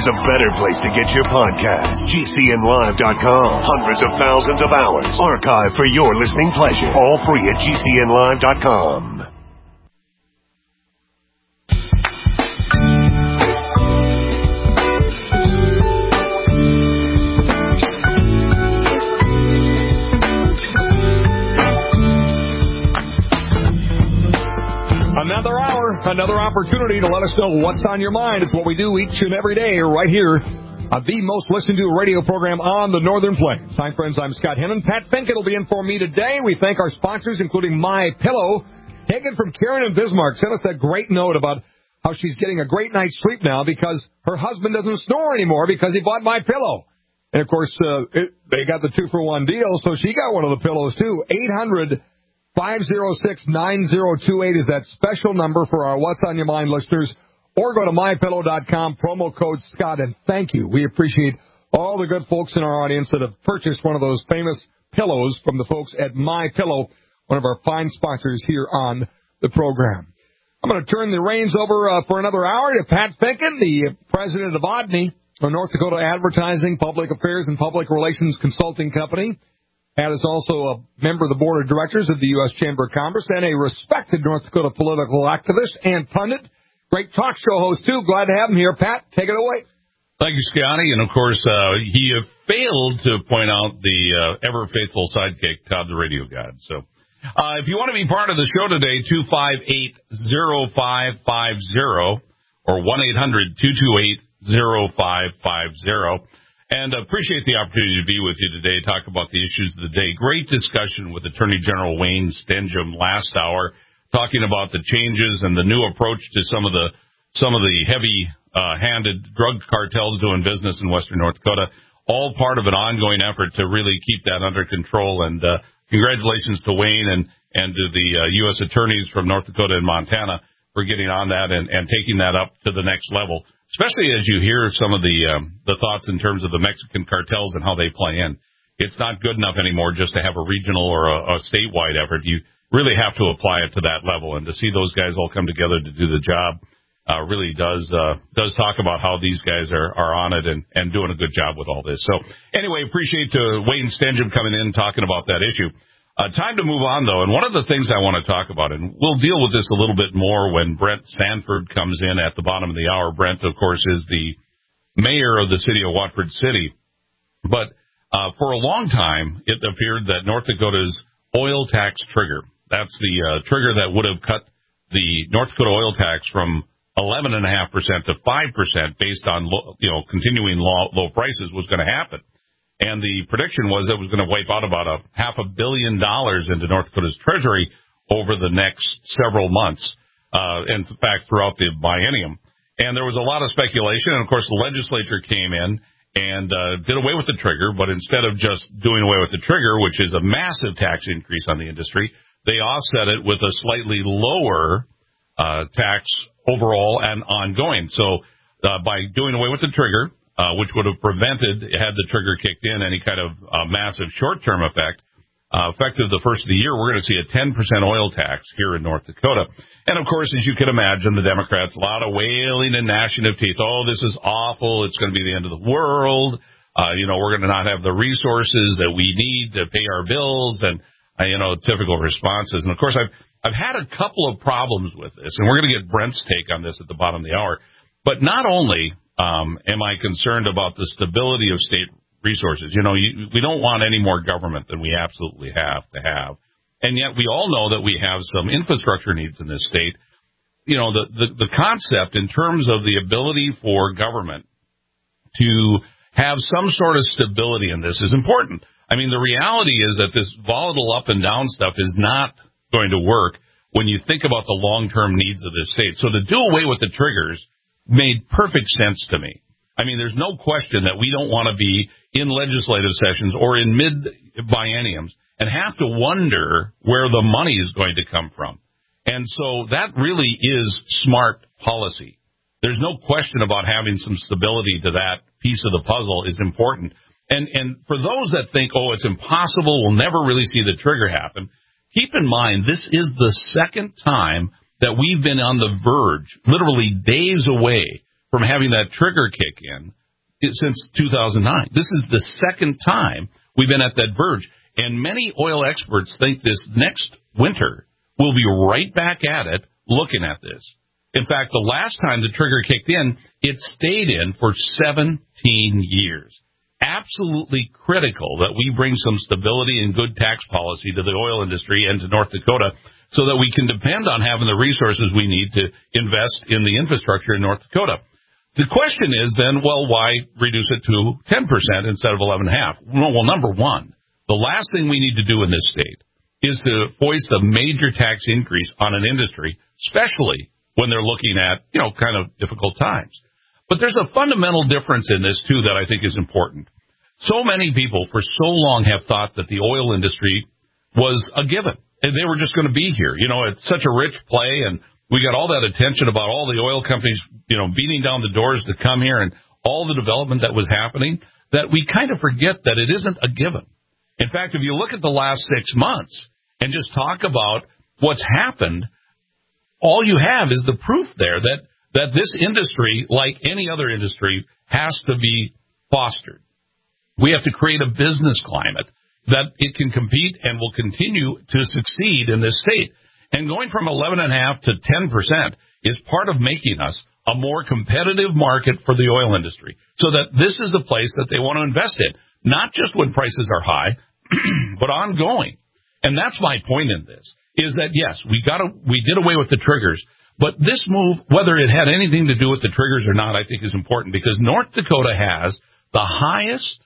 there's a better place to get your podcast. GCNlive.com. Hundreds of thousands of hours archived for your listening pleasure. All free at GCNlive.com. Another hour, another opportunity to let us know what's on your mind. It's what we do each and every day right here on the most listened to radio program on the Northern Plains. Hi, friends. I'm Scott Hennon. Pat Finkett will be in for me today. We thank our sponsors, including My Pillow. Taken from Karen in Bismarck. Sent us that great note about how she's getting a great night's sleep now because her husband doesn't snore anymore because he bought My Pillow. And, of course, they got the 2-for-1 deal, so she got one of the pillows, too. 800-506-9028 is that special number for our What's on Your Mind listeners. Or go to MyPillow.com, promo code Scott, and thank you. We appreciate all the good folks in our audience that have purchased one of those famous pillows from the folks at My Pillow, one of our fine sponsors here on the program. I'm going to turn the reins over for another hour to Pat Finkett, the president of ODNI, a North Dakota Advertising, Public Affairs, and Public Relations Consulting Company. Pat is also a member of the board of directors of the U.S. Chamber of Commerce and a respected North Dakota political activist and pundit. Great talk show host, too. Glad to have him here. Pat, take it away. Thank you, Scotty. And, of course, he failed to point out the ever-faithful sidekick, Todd the Radio God. So if you want to be part of the show today, 258-0550 or 1-800-228-0550. And appreciate the opportunity to be with you today, talk about the issues of the day. Great discussion with Attorney General Wayne Stenjum last hour, talking about the changes and the new approach to some of the heavy-handed drug cartels doing business in western North Dakota. All part of an ongoing effort to really keep that under control. And congratulations to Wayne and to the U.S. attorneys from North Dakota and Montana for getting on that and taking that up to the next level. Especially as you hear some of the thoughts in terms of the Mexican cartels and how they play in. It's not good enough anymore just to have a regional or a statewide effort. You really have to apply it to that level. And to see those guys all come together to do the job really does talk about how these guys are on it and doing a good job with all this. So anyway, appreciate Wayne Stenjum coming in talking about that issue. Time to move on, though, and one of the things I want to talk about, and we'll deal with this a little bit more when Brent Sanford comes in at the bottom of the hour. Brent, of course, is the mayor of the city of Watford City. But for a long time, it appeared that North Dakota's oil tax trigger, that's the trigger that would have cut the North Dakota oil tax from 11.5% to 5% based on continuing low prices, was going to happen. And the prediction was it was going to wipe out about $500 million into North Dakota's treasury over the next several months, in fact, throughout the biennium. And there was a lot of speculation. And, of course, the legislature came in and did away with the trigger. But instead of just doing away with the trigger, which is a massive tax increase on the industry, they offset it with a slightly lower tax overall and ongoing. So by doing away with the trigger, which would have prevented, had the trigger kicked in, any kind of massive short-term effect. Effective the first of the year, we're going to see a 10% oil tax here in North Dakota. And, of course, as you can imagine, the Democrats, a lot of wailing and gnashing of teeth. Oh, this is awful. It's going to be the end of the world. We're going to not have the resources that we need to pay our bills and, typical responses. And, of course, I've had a couple of problems with this, and we're going to get Brent's take on this at the bottom of the hour. But not only am I concerned about the stability of state resources. We don't want any more government than we absolutely have to have. And yet we all know that we have some infrastructure needs in this state. The concept in terms of the ability for government to have some sort of stability in this is important. I mean, the reality is that this volatile up and down stuff is not going to work when you think about the long-term needs of this state. So to do away with the triggers made perfect sense to me. I mean, there's no question that we don't want to be in legislative sessions or in mid-bienniums and have to wonder where the money is going to come from. And so that really is smart policy. There's no question about having some stability to that piece of the puzzle is important. And for those that think, oh, it's impossible, we'll never really see the trigger happen, keep in mind this is the second time that we've been on the verge, literally days away, from having that trigger kick in since 2009. This is the second time we've been at that verge. And many oil experts think this next winter we'll be right back at it looking at this. In fact, the last time the trigger kicked in, it stayed in for 17 years. Absolutely critical that we bring some stability and good tax policy to the oil industry and to North Dakota so that we can depend on having the resources we need to invest in the infrastructure in North Dakota. The question is then, well, why reduce it to 10% instead of 11.5%? Well, number one, the last thing we need to do in this state is to foist a major tax increase on an industry, especially when they're looking at, kind of difficult times. But there's a fundamental difference in this, too, that I think is important. So many people for so long have thought that the oil industry was a given, and they were just going to be here. It's such a rich play, and we got all that attention about all the oil companies, beating down the doors to come here and all the development that was happening, that we kind of forget that it isn't a given. In fact, if you look at the last 6 months and just talk about what's happened, all you have is the proof there that this industry, like any other industry, has to be fostered. We have to create a business climate that it can compete and will continue to succeed in this state. And going from 11.5% to 10% is part of making us a more competitive market for the oil industry, so that this is the place that they want to invest in, not just when prices are high, but ongoing. And that's my point in this, is that, yes, we did away with the triggers, but this move, whether it had anything to do with the triggers or not, I think is important, because North Dakota has the highest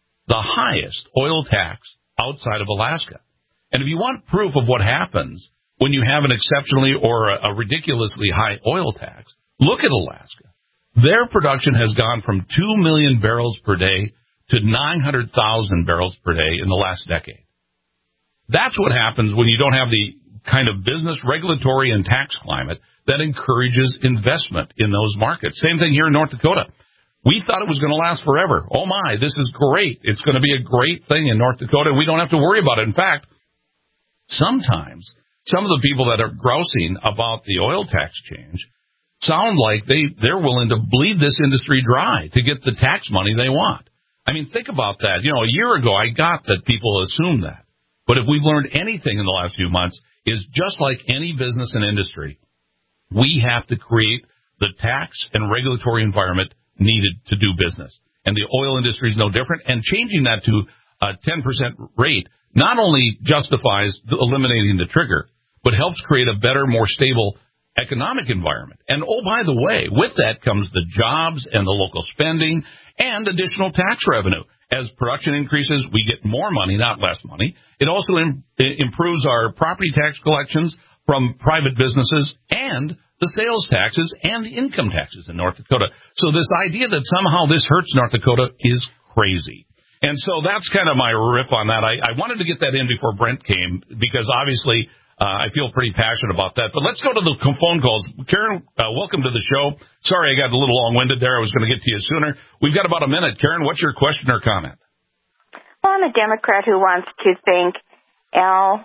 oil tax outside of Alaska. And if you want proof of what happens when you have an exceptionally or a ridiculously high oil tax, look at Alaska. Their production has gone from 2 million barrels per day to 900,000 barrels per day in the last decade. That's what happens when you don't have the kind of business, regulatory, and tax climate that encourages investment in those markets. Same thing here in North Dakota. We thought it was going to last forever. Oh, my, this is great. It's going to be a great thing in North Dakota. We don't have to worry about it. In fact, sometimes some of the people that are grousing about the oil tax change sound like they're willing to bleed this industry dry to get the tax money they want. I mean, think about that. A year ago, I got that people assume that. But if we've learned anything in the last few months, is just like any business and industry, we have to create the tax and regulatory environment needed to do business. And the oil industry is no different. And changing that to a 10% rate not only justifies eliminating the trigger, but helps create a better, more stable economic environment. And, oh, by the way, with that comes the jobs and the local spending and additional tax revenue. As production increases, we get more money, not less money. It also improves our property tax collections from private businesses and the sales taxes and the income taxes in North Dakota. So this idea that somehow this hurts North Dakota is crazy. And so that's kind of my riff on that. I wanted to get that in before Brent came, because obviously I feel pretty passionate about that. But let's go to the phone calls. Karen, welcome to the show. Sorry I got a little long-winded there. I was going to get to you sooner. We've got about a minute. Karen, what's your question or comment? Well, I'm a Democrat who wants to thank Al,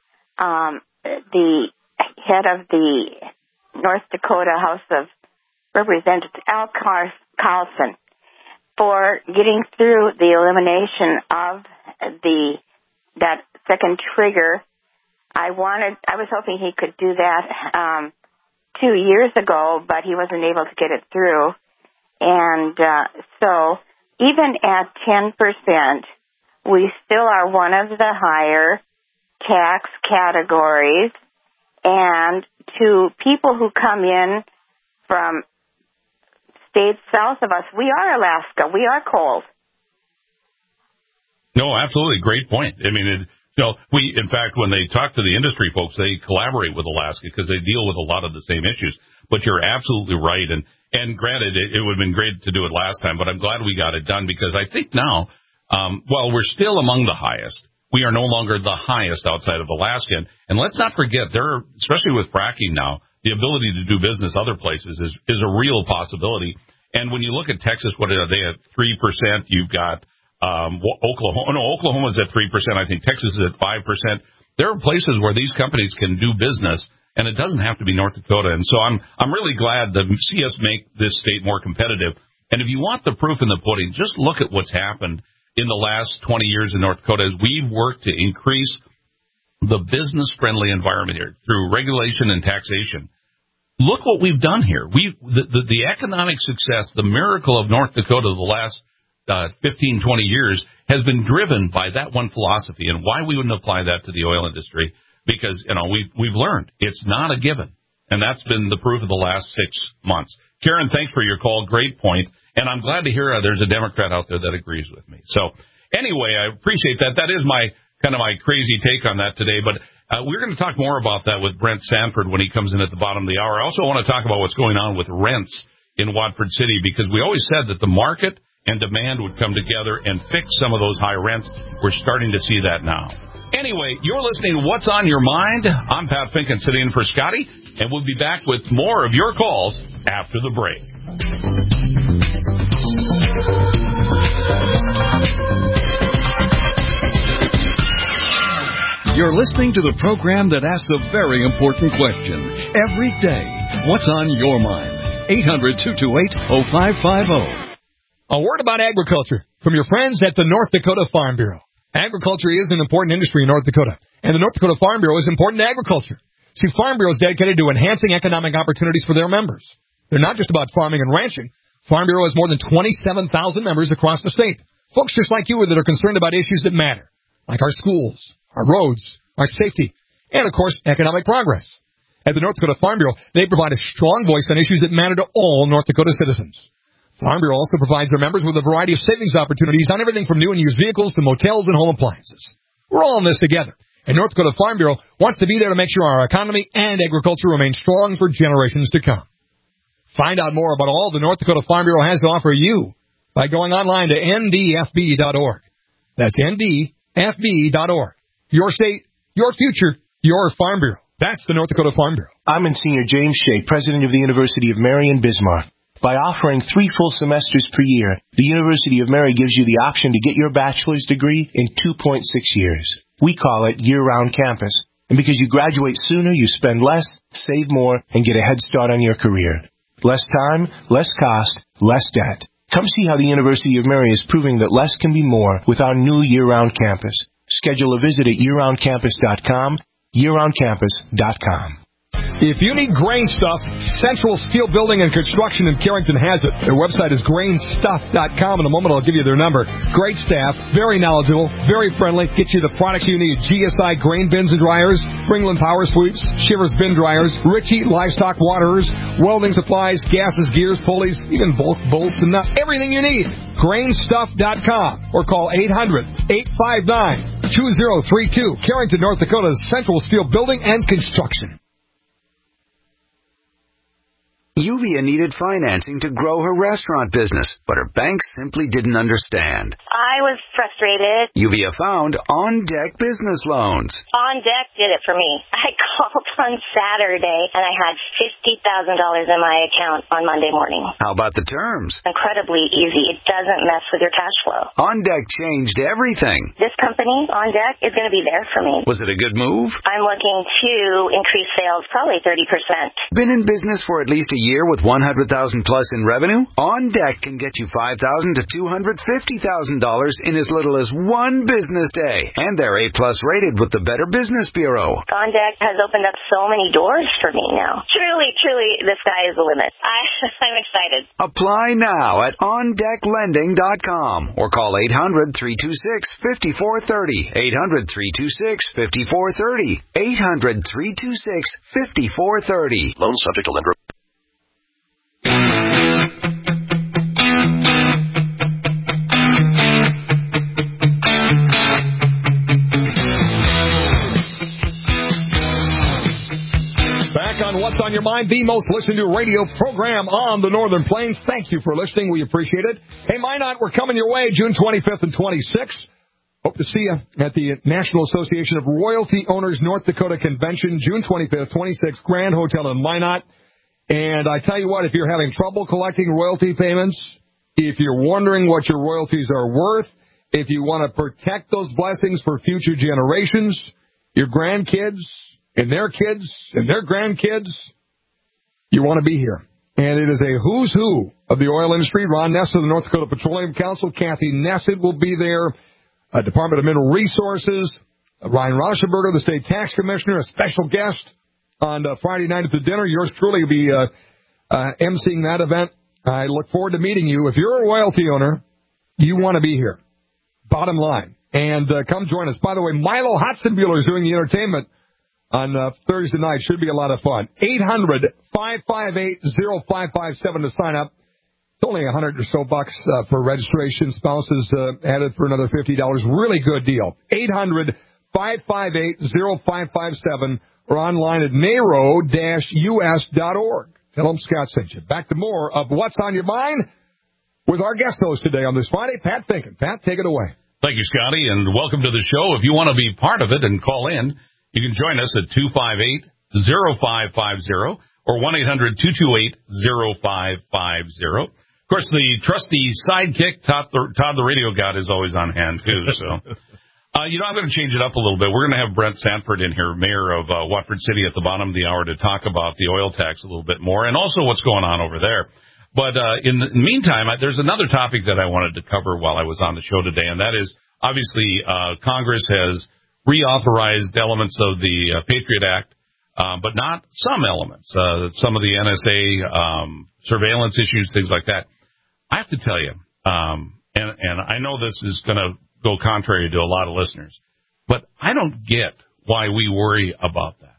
the head of the North Dakota House of Representatives, Al Carlson, for getting through the elimination of that second trigger. I was hoping he could do that 2 years ago, but he wasn't able to get it through. And so even at 10%, we still are one of the higher tax categories. And to people who come in from states south of us, we are Alaska. We are cold. No, absolutely. Great point. I mean, in fact, when they talk to the industry folks, they collaborate with Alaska because they deal with a lot of the same issues. But you're absolutely right. And granted, it would have been great to do it last time, but I'm glad we got it done, because I think now, while we're still among the highest, we are no longer the highest outside of Alaska. And let's not forget, especially with fracking now, the ability to do business other places is a real possibility. And when you look at Texas, what are they at? 3%? You've got Oklahoma. No, Oklahoma's at 3%. I think Texas is at 5%. There are places where these companies can do business and it doesn't have to be North Dakota. And so I'm really glad to see us make this state more competitive. And if you want the proof in the pudding, just look at what's happened in the last 20 years in North Dakota as we've worked to increase the business-friendly environment here through regulation and taxation. Look what we've done here. The economic success, the miracle of North Dakota the last 15, 20 years has been driven by that one philosophy. And why we wouldn't apply that to the oil industry? Because, we've learned it's not a given. And that's been the proof of the last 6 months. Karen, thanks for your call. Great point. And I'm glad to hear there's a Democrat out there that agrees with me. So anyway, I appreciate that. That is my crazy take on that today. But we're going to talk more about that with Brent Sanford when he comes in at the bottom of the hour. I also want to talk about what's going on with rents in Watford City, because we always said that the market and demand would come together and fix some of those high rents. We're starting to see that now. Anyway, you're listening to What's on Your Mind. I'm Pat Finken sitting in for Scotty, and we'll be back with more of your calls after the break. You're listening to the program that asks a very important question every day. What's on your mind? 800-228-0550. A word about agriculture from your friends at the North Dakota Farm Bureau. Agriculture is an important industry in North Dakota, and the North Dakota Farm Bureau is important to agriculture. See, Farm Bureau is dedicated to enhancing economic opportunities for their members. They're not just about farming and ranching. Farm Bureau has more than 27,000 members across the state. Folks just like you that are concerned about issues that matter, like our schools, our roads, our safety, and, of course, economic progress. At the North Dakota Farm Bureau, they provide a strong voice on issues that matter to all North Dakota citizens. Farm Bureau also provides their members with a variety of savings opportunities on everything from new and used vehicles to motels and home appliances. We're all in this together, and North Dakota Farm Bureau wants to be there to make sure our economy and agriculture remain strong for generations to come. Find out more about all the North Dakota Farm Bureau has to offer you by going online to ndfb.org. That's ndfb.org. Your state, your future, your Farm Bureau. That's the North Dakota Farm Bureau. I'm Monsignor James Shea, president of the University of Mary in Bismarck. By offering 3 full semesters per year, the University of Mary gives you the option to get your bachelor's degree in 2.6 years. We call it year-round campus. And because you graduate sooner, you spend less, save more, and get a head start on your career. Less time, less cost, less debt. Come see how the University of Mary is proving that less can be more with our new year-round campus. Schedule a visit at yearroundcampus.com, yearroundcampus.com. If you need grain stuff, Central Steel Building and Construction in Carrington has it. Their website is grainstuff.com. In a moment, I'll give you their number. Great staff, very knowledgeable, very friendly. Get you the products you need. GSI grain bins and dryers, Springland power sweeps, Shivers bin dryers, Ritchie livestock waterers, welding supplies, gases, gears, pulleys, even bolts and nuts. Everything you need. Grainstuff.com or call 800-859-2032. Carrington, North Dakota's Central Steel Building and Construction. Yuvia needed financing to grow her restaurant business, but her bank simply didn't understand. I was frustrated. Yuvia found On Deck Business Loans. On Deck did it for me. I called on Saturday, and I had $50,000 in my account on Monday morning. How about the terms? Incredibly easy. It doesn't mess with your cash flow. On Deck changed everything. This company, On Deck, is going to be there for me. Was it a good move? I'm looking to increase sales probably 30%. Been in business for at least a year with $100,000 plus in revenue? On Deck can get you $5,000 to $250,000 in as little as one business day. And they're A-plus rated with the Better Business Bureau. On Deck has opened up so many doors for me now. Truly, the sky is the limit. I'm excited. Apply now at OnDeckLending.com or call 800-326-5430. 800-326-5430. 800-326-5430. Loan subject to lender. What's on Your Mind, the most listened to radio program on the Northern Plains. Thank you for listening. We appreciate it. Hey, Minot, we're coming your way June 25th and 26th. Hope to see you at the National Association of Royalty Owners North Dakota Convention, June 25th, 26th, Grand Hotel in Minot. And I tell you what, if you're having trouble collecting royalty payments, if you're wondering what your royalties are worth, if you want to protect those blessings for future generations, your grandkids, and their kids and their grandkids, you want to be here. And it is a who's who of the oil industry. Ron Ness of the North Dakota Petroleum Council. Kathy Nessett will be there. Department of Mineral Resources. Ryan Rauschenberger, the state tax commissioner, a special guest on Friday night at the dinner. Yours truly will be emceeing that event. I look forward to meeting you. If you're a royalty owner, you want to be here. Bottom line. And come join us. By the way, Milo Hotzenbuehler is doing the entertainment on Thursday night. Should be a lot of fun. 800-558-0557 to sign up. It's only $100 or so bucks for registration. Spouses added for another $50. Really good deal. 800-558-0557 or online at naro-us.org. Tell them Scott sent you. Back to more of What's on Your Mind with our guest host today on this Friday, Pat Finken. Pat, take it away. Thank you, Scotty, and welcome to the show. If you want to be part of it and call in, you can join us at 258-0550 or 1-800-228-0550. Of course, the trusty sidekick, Todd the Radio God, is always on hand, too. So, I'm going to change it up a little bit. We're going to have Brent Sanford in here, mayor of Watford City, at the bottom of the hour to talk about the oil tax a little bit more and also what's going on over there. But in the meantime, there's another topic that I wanted to cover while I was on the show today, and that is obviously Congress has reauthorized elements of the Patriot Act, but not some elements, some of the NSA surveillance issues, things like that. I have to tell you, and I know this is going to go contrary to a lot of listeners, but I don't get why we worry about that.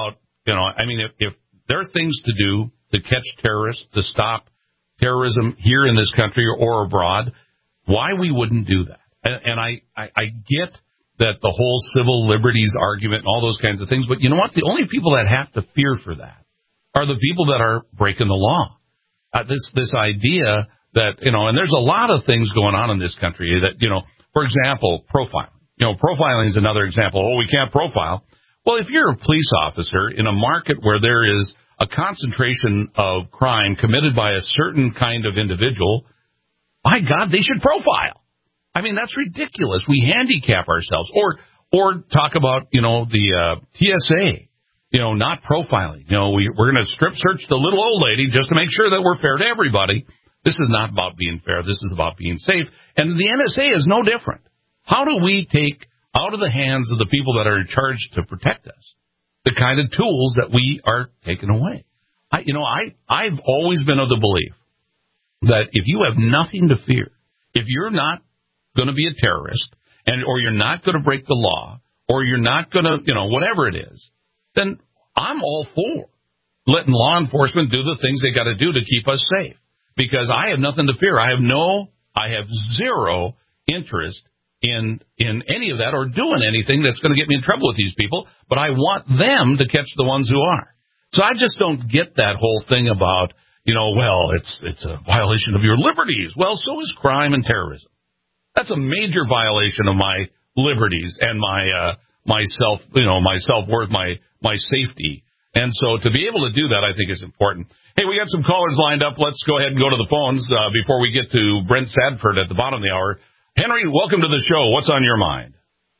If there are things to do to catch terrorists, to stop terrorism here in this country or abroad, why we wouldn't do that. And I get that the whole civil liberties argument and all those kinds of things, but you know what? The only people that have to fear for that are the people that are breaking the law. This idea that, and there's a lot of things going on in this country that, for example, profiling. Profiling is another example. Oh, we can't profile. Well, if you're a police officer in a market where there is a concentration of crime committed by a certain kind of individual, my God, they should profile. I mean, that's ridiculous. We handicap ourselves. Or talk about, the TSA, not profiling. We're going to strip search the little old lady just to make sure that we're fair to everybody. This is not about being fair. This is about being safe. And the NSA is no different. How do we take out of the hands of the people that are in charge to protect us the kind of tools that we are taking away? I've always been of the belief that if you have nothing to fear, if you're not going to be a terrorist, or you're not going to break the law, or you're not going to, whatever it is, then I'm all for letting law enforcement do the things they got to do to keep us safe. Because I have nothing to fear. I have zero interest in any of that or doing anything that's going to get me in trouble with these people. But I want them to catch the ones who are. So I just don't get that whole thing about, it's a violation of your liberties. Well, so is crime and terrorism. That's a major violation of my liberties and my self-worth, my safety. And so to be able to do that, I think is important. Hey, we got some callers lined up. Let's go ahead and go to the phones before we get to Brent Sanford at the bottom of the hour. Henry, welcome to the show. What's on your mind?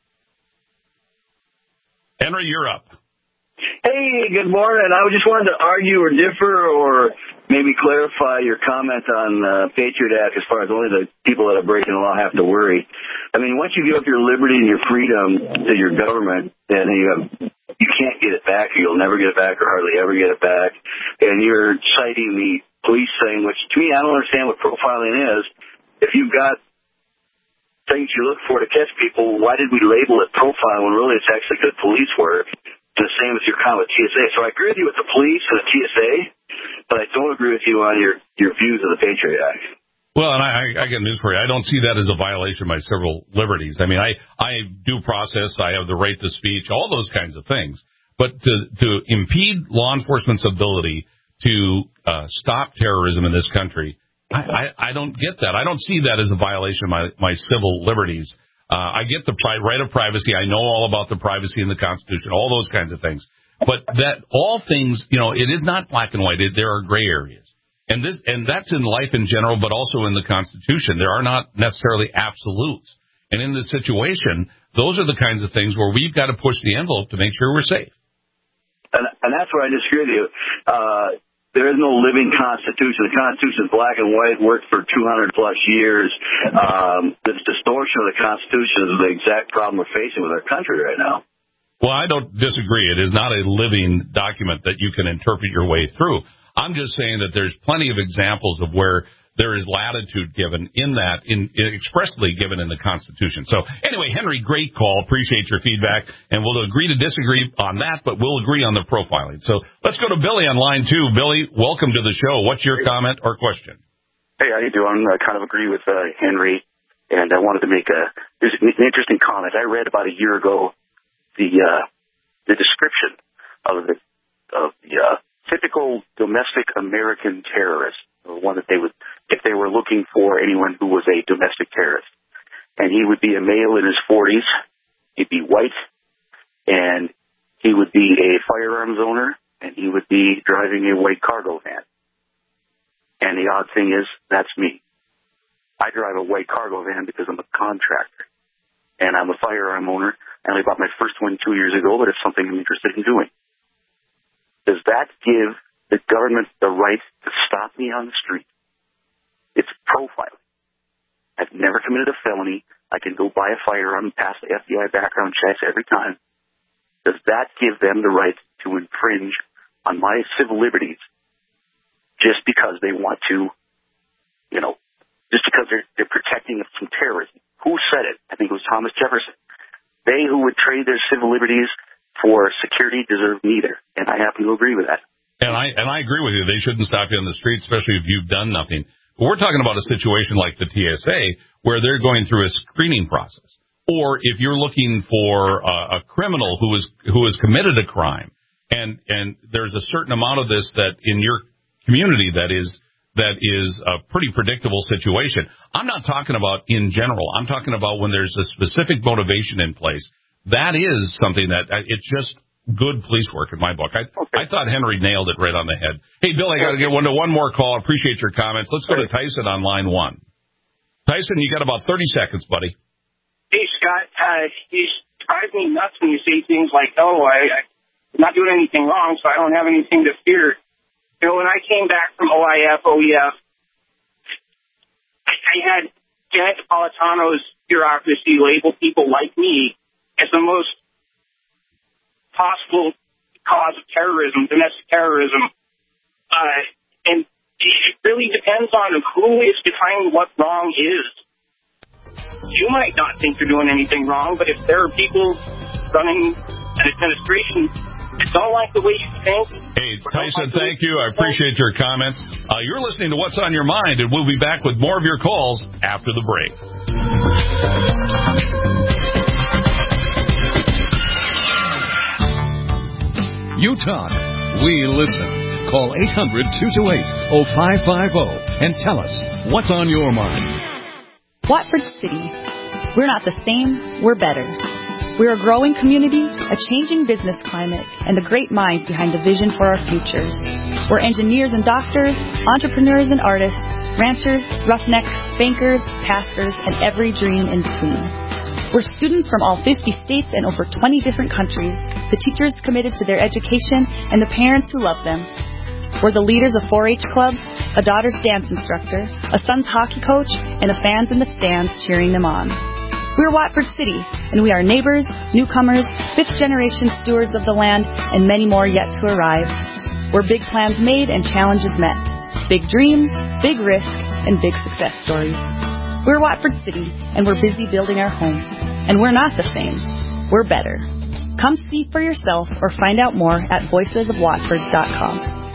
Henry, you're up. Hey, good morning. I just wanted to argue or differ or maybe clarify your comment on Patriot Act as far as only the people that are breaking the law have to worry. I mean, once you give up your liberty and your freedom to your government, then you can't get it back, or you'll never get it back, or hardly ever get it back. And you're citing the police thing, which to me, I don't understand what profiling is. If you've got things you look for to catch people, why did we label it profile when really it's actually good police work? The same as your comment with TSA. So I agree with you with the police and the TSA, but I don't agree with you on your views of the Patriot Act. Well, and I got news for you. I don't see that as a violation of my civil liberties. I mean, I due process, I have the right to speech, all those kinds of things. But to impede law enforcement's ability to stop terrorism in this country, I don't get that. I don't see that as a violation of my civil liberties. I get the right of privacy. I know all about the privacy in the Constitution, all those kinds of things. But that all things, it is not black and white. There are gray areas. And that's in life in general, but also in the Constitution. There are not necessarily absolutes. And in this situation, those are the kinds of things where we've got to push the envelope to make sure we're safe. and that's where I disagree with you. There is no living Constitution. The Constitution is black and white, worked for 200-plus years. This distortion of the Constitution is the exact problem we're facing with our country right now. Well, I don't disagree. It is not a living document that you can interpret your way through. I'm just saying that there's plenty of examples of where there is latitude given in that, expressly given in the Constitution. So anyway, Henry, great call. Appreciate your feedback. And we'll agree to disagree on that, but we'll agree on the profiling. So let's go to Billy on line 2. Billy, welcome to the show. What's your comment or question? Hey, how you doing? I kind of agree with Henry, and I wanted to make there's an interesting comment. I read about a year ago the description of the typical domestic American terrorist, or one that they would, if they were looking for anyone who was a domestic terrorist. And he would be a male in his 40s, he'd be white, and he would be a firearms owner, and he would be driving a white cargo van. And the odd thing is, that's me. I drive a white cargo van because I'm a contractor, and I'm a firearm owner, and I bought my first one 2 years ago, but it's something I'm interested in doing. Does that give the government the right to stop me on the street? It's profiling. I've never committed a felony. I can go buy a firearm and pass the FBI background checks every time. Does that give them the right to infringe on my civil liberties just because they want to, just because they're protecting us from terrorism? Who said it? I think it was Thomas Jefferson. They who would trade their civil liberties for security deserve neither, and I happen to agree with that. And I agree with you. They shouldn't stop you on the street, especially if you've done nothing. But we're talking about a situation like the TSA where they're going through a screening process. Or if you're looking for a criminal who has committed a crime, and there's a certain amount of this that in your community that is a pretty predictable situation. I'm not talking about in general. I'm talking about when there's a specific motivation in place. That is something that it's just good police work in my book. I thought Henry nailed it right on the head. Hey, Bill, I got to get one more call. Appreciate your comments. Let's go to Tyson on line 1. Tyson, you got about 30 seconds, buddy. Hey, Scott, you drive me nuts when you say things like, I'm not doing anything wrong, so I don't have anything to fear. When I came back from OEF, I had Janet Napolitano's bureaucracy label people like me as the most possible cause of terrorism, domestic terrorism. And it really depends on who is defining what wrong is. You might not think you're doing anything wrong, but if there are people running an administration that don't like the way you think... Hey, Tyson, thank you. I appreciate your comments. You're listening to What's on Your Mind, and we'll be back with more of your calls after the break. You talk, we listen. Call 800-228-0550 and tell us what's on your mind. Watford City. We're not the same, we're better. We're a growing community, a changing business climate, and the great minds behind the vision for our future. We're engineers and doctors, entrepreneurs and artists, ranchers, roughnecks, bankers, pastors, and every dream in between. We're students from all 50 states and over 20 different countries, the teachers committed to their education, and the parents who love them. We're the leaders of 4-H clubs, a daughter's dance instructor, a son's hockey coach, and the fans in the stands cheering them on. We're Watford City, and we are neighbors, newcomers, fifth-generation stewards of the land, and many more yet to arrive. We're big plans made and challenges met. Big dreams, big risk, and big success stories. We're Watford City, and we're busy building our home. And we're not the same. We're better. Come see for yourself or find out more at voicesofwatford.com.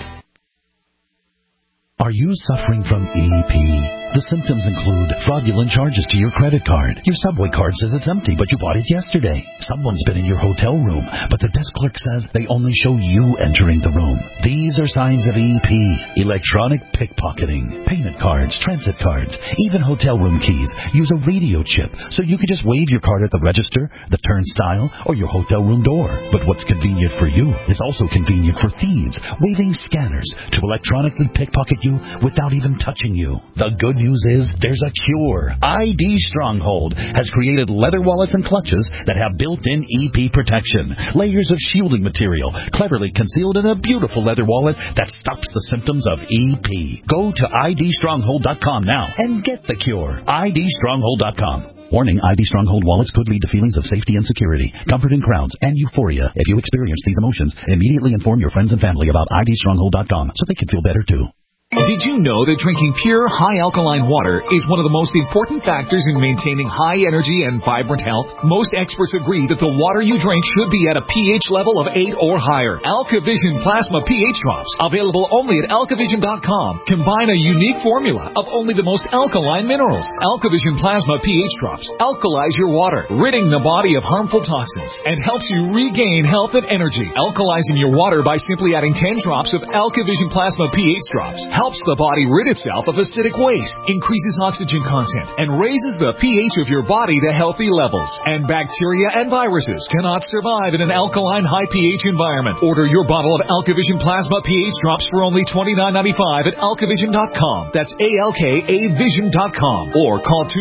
Are you suffering from EP? The symptoms include fraudulent charges to your credit card. Your subway card says it's empty, but you bought it yesterday. Someone's been in your hotel room, but the desk clerk says they only show you entering the room. These are signs of EP. Electronic pickpocketing. Payment cards, transit cards, even hotel room keys use a radio chip, so you can just wave your card at the register, the turnstile, or your hotel room door. But what's convenient for you is also convenient for thieves, waving scanners to electronically pickpocket you without even touching you. The good good news is there's a cure. ID Stronghold has created leather wallets and clutches that have built-in EP protection. Layers of shielding material cleverly concealed in a beautiful leather wallet that stops the symptoms of EP. Go to idstronghold.com now and get the cure. idstronghold.com. Warning, ID Stronghold wallets could lead to feelings of safety and security, comfort in crowds, and euphoria. If you experience these emotions, immediately inform your friends and family about idstronghold.com so they can feel better too. Did you know that drinking pure, high-alkaline water is one of the most important factors in maintaining high energy and vibrant health? Most experts agree that the water you drink should be at a pH level of 8 or higher. AlkaVision Plasma pH Drops, available only at alkavision.com, combine a unique formula of only the most alkaline minerals. AlkaVision Plasma pH Drops alkalize your water, ridding the body of harmful toxins, and helps you regain health and energy. Alkalizing your water by simply adding 10 drops of AlkaVision Plasma pH Drops helps the body rid itself of acidic waste, increases oxygen content, and raises the pH of your body to healthy levels. And bacteria and viruses cannot survive in an alkaline high pH environment. Order your bottle of AlkaVision Plasma pH Drops for only $29.95 at alkavision.com. That's ALKAvision.com. Or call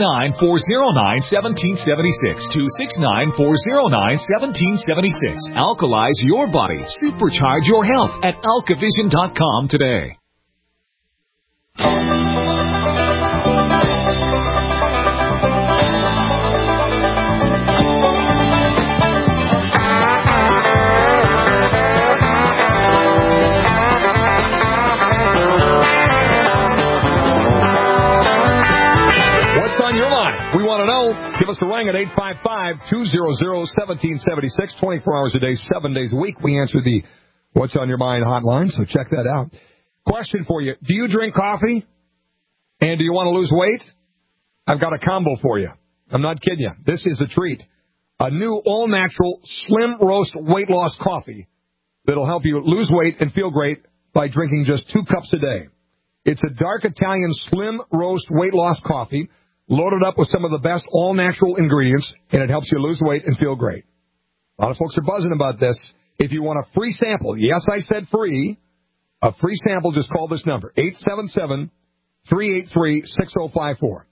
269-409-1776. 269-409-1776. Alkalize your body. Supercharge your health at alkavision.com today. What's on your mind? We want to know. Give us a ring at 855-200-1776. 24 hours a day, 7 days a week. We answer the What's on Your Mind hotline, so check that out. Question for you. Do you drink coffee? And do you want to lose weight? I've got a combo for you. I'm not kidding you. This is a treat. A new all-natural Slim Roast weight loss coffee that'll help you lose weight and feel great by drinking just 2 cups a day. It's a dark Italian Slim Roast weight loss coffee loaded up with some of the best all-natural ingredients, and it helps you lose weight and feel great. A lot of folks are buzzing about this. If you want a free sample, yes, I said free, a free sample, just call this number, 877-383-6054.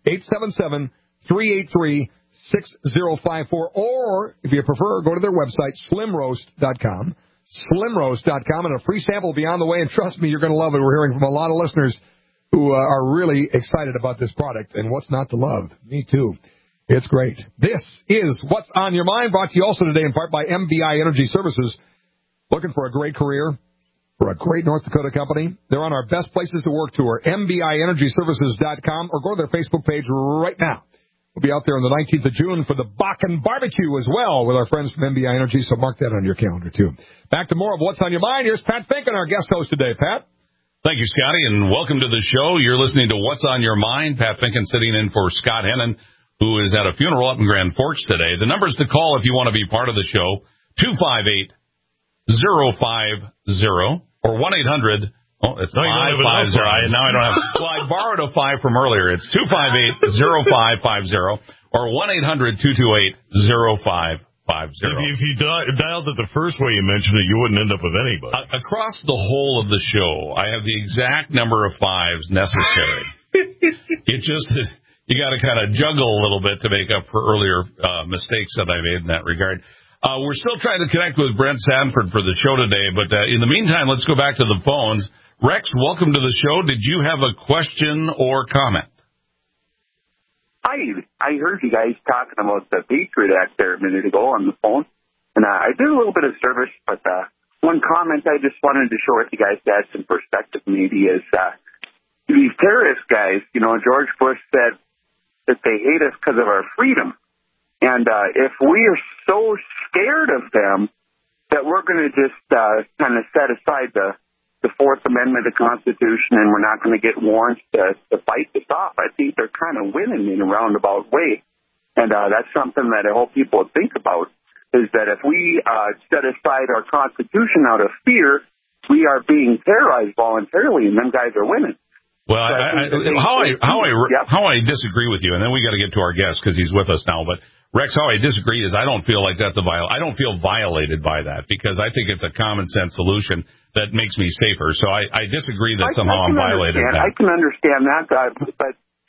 877-383-6054. Or, if you prefer, go to their website, slimroast.com. Slimroast.com, and a free sample will be on the way. And trust me, you're going to love it. We're hearing from a lot of listeners who are really excited about this product. And what's not to love? Me too. It's great. This is What's on Your Mind, brought to you also today in part by MBI Energy Services. Looking for a great career? For a great North Dakota company? They're on our best places to work tour, MBIEnergyServices.com, or go to their Facebook page right now. We'll be out there on the 19th of June for the Bakken Barbecue as well with our friends from MBI Energy, so mark that on your calendar, too. Back to more of What's on Your Mind. Here's Pat Finken, our guest host today. Pat? Thank you, Scotty, and welcome to the show. You're listening to What's on Your Mind. Pat Finken sitting in for Scott Hennon, who is at a funeral up in Grand Forks today. The numbers to call if you want to be part of the show, 258-050 or 1-800. Oh, it's 550. Now I don't have. Well, I borrowed a 5 from earlier. It's 258-0550 or 1-800-228-0550. If you dialed it the first way you mentioned it, you wouldn't end up with anybody. Across the whole of the show, I have the exact number of 5s necessary. It just, you got to kind of juggle a little bit to make up for earlier mistakes that I made in that regard. We're still trying to connect with Brent Sanford for the show today, but in the meantime, let's go back to the phones. Rex, welcome to the show. Did you have a question or comment? I heard you guys talking about the Patriot Act there a minute ago on the phone, and I did a little bit of service, but one comment I just wanted to show it to you guys to add some perspective maybe is these terrorist guys, you know, George Bush said that they hate us because of our freedom. And if we are so scared of them that we're going to just kind of set aside the Fourth Amendment of the Constitution and we're not going to get warrants to fight this off, I think they're kind of winning in a roundabout way. And that's something that I hope people think about, is that if we set aside our Constitution out of fear, we are being terrorized voluntarily, and them guys are winning. Well, how I disagree with you, and then we got to get to our guest because he's with us now, but Rex, how I disagree is I don't feel like that's I don't feel violated by that, because I think it's a common sense solution that makes me safer. So I disagree that somehow I'm violated. I can understand that, but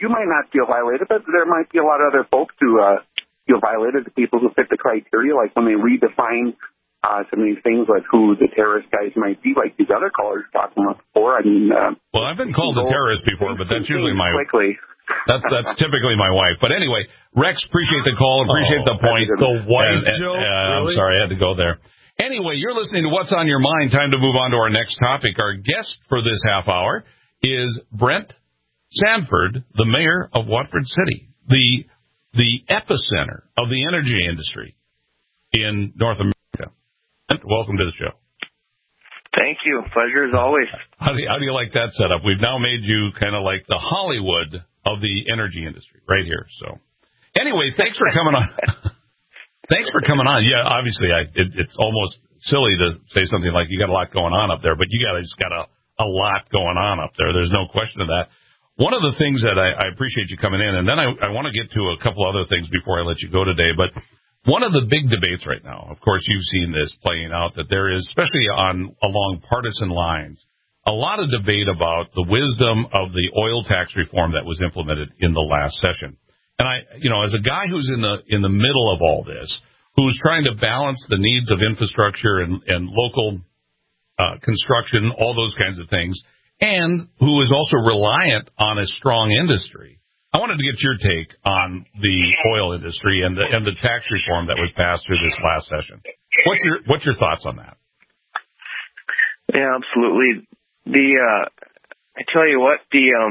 you might not feel violated, but there might be a lot of other folks who feel violated, the people who fit the criteria, like when they redefine some of these things, like who the terrorist guys might be, like these other callers talking about before. I mean, well, I've been called a terrorist before, but that's usually my quickly. That's typically my wife. But anyway, Rex, appreciate the call, appreciate the point. The wife joke. I'm sorry, I had to go there. Anyway, you're listening to What's on Your Mind. Time to move on to our next topic. Our guest for this half hour is Brent Sanford, the mayor of Watford City, the epicenter of the energy industry in North America. Brent, welcome to the show. Thank you. Pleasure as always. How do you like that setup? We've now made you kind of like the Hollywood of the energy industry right here. So anyway, thanks for coming on. Thanks for coming on. Yeah, obviously, it's almost silly to say something like you got a lot going on up there, but you just got a lot going on up there. There's no question of that. One of the things that I appreciate you coming in, and then I want to get to a couple other things before I let you go today, but one of the big debates right now, of course, you've seen this playing out, that there is, especially along partisan lines, a lot of debate about the wisdom of the oil tax reform that was implemented in the last session. And as a guy who's in the middle of all this, who's trying to balance the needs of infrastructure and local construction, all those kinds of things, and who is also reliant on a strong industry, I wanted to get your take on the oil industry and the tax reform that was passed through this last session. What's your thoughts on that? Yeah, absolutely. I tell you what,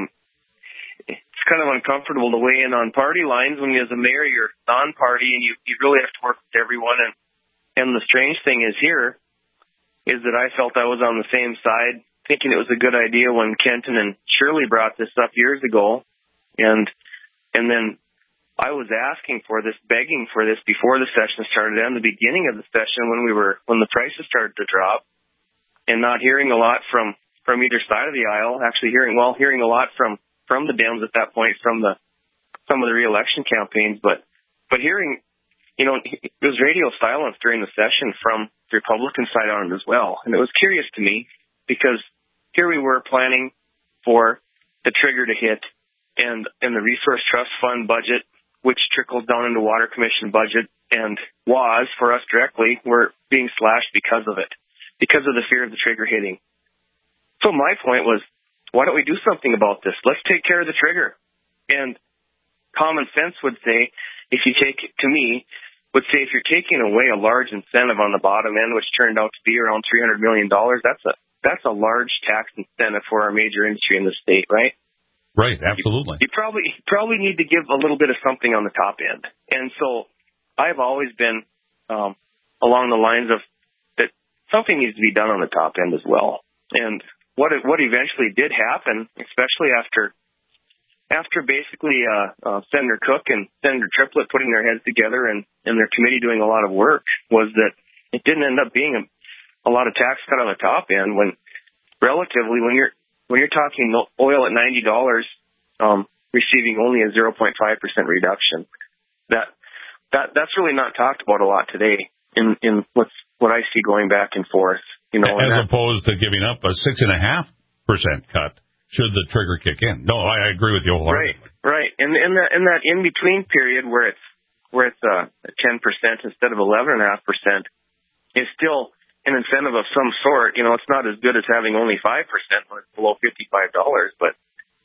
it's kind of uncomfortable to weigh in on party lines when you, as a mayor, you're non-party and you really have to work with everyone. And the strange thing is here is that I felt I was on the same side, thinking it was a good idea when Kenton and Shirley brought this up years ago. And then I was asking for this, begging for this before the session started and the beginning of the session when the prices started to drop, and not hearing a lot from either side of the aisle, actually hearing a lot from the Dems at that point, from some of the re-election campaigns, but hearing, it was radio silence during the session from the Republican side on it as well. And it was curious to me because here we were planning for the trigger to hit and the Resource Trust Fund budget, which trickled down into Water Commission budget and was, for us directly, were being slashed because of it, because of the fear of the trigger hitting. So my point was, why don't we do something about this? Let's take care of the trigger. And common sense would say, if you're taking away a large incentive on the bottom end, which turned out to be around $300 million, that's a large tax incentive for our major industry in the state, right? Right, absolutely. You probably need to give a little bit of something on the top end. And so I've always been along the lines of that something needs to be done on the top end as well. And what eventually did happen, especially after basically Senator Cook and Senator Triplett putting their heads together and their committee doing a lot of work, was that it didn't end up being a lot of tax cut on the top end when relatively when you're talking oil at $90, receiving only a 0.5% reduction. That's really not talked about a lot today in what I see going back and forth. As opposed to giving up a 6.5% cut should the trigger kick in. No, I agree with you wholeheartedly. Right. And in that in between period where it's 10% instead of 11.5% is still an incentive of some sort. It's not as good as having only 5% when it's below $55. But